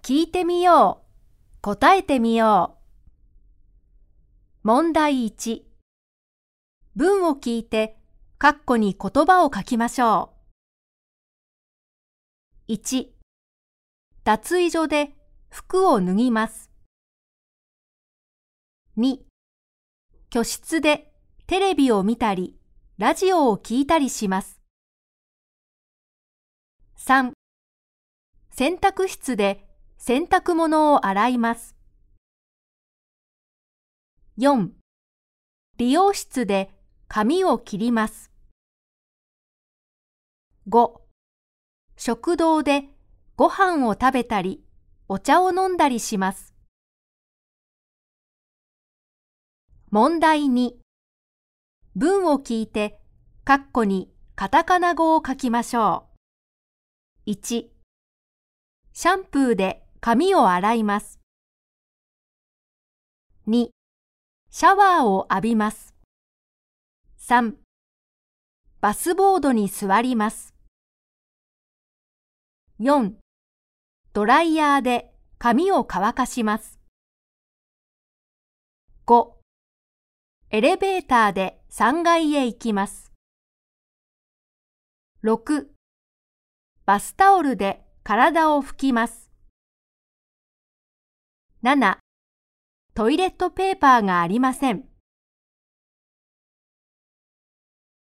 聞いてみよう。答えてみよう。問題1。文を聞いて、括弧に言葉を書きましょう。1、脱衣所で服を脱ぎます。2、居室でテレビを見たり、ラジオを聞いたりします。3、洗濯室で洗濯物を洗います。4、美容室で髪を切ります。5、食堂でご飯を食べたり、お茶を飲んだりします。問題2。文を聞いて、括弧にカタカナ語を書きましょう。1、シャンプーで髪を洗います。2、シャワーを浴びます。3、バスボードに座ります。4、ドライヤーで髪を乾かします。5、エレベーターで3階へ行きます。6、バスタオルで体を拭きます。7、トイレットペーパーがありません。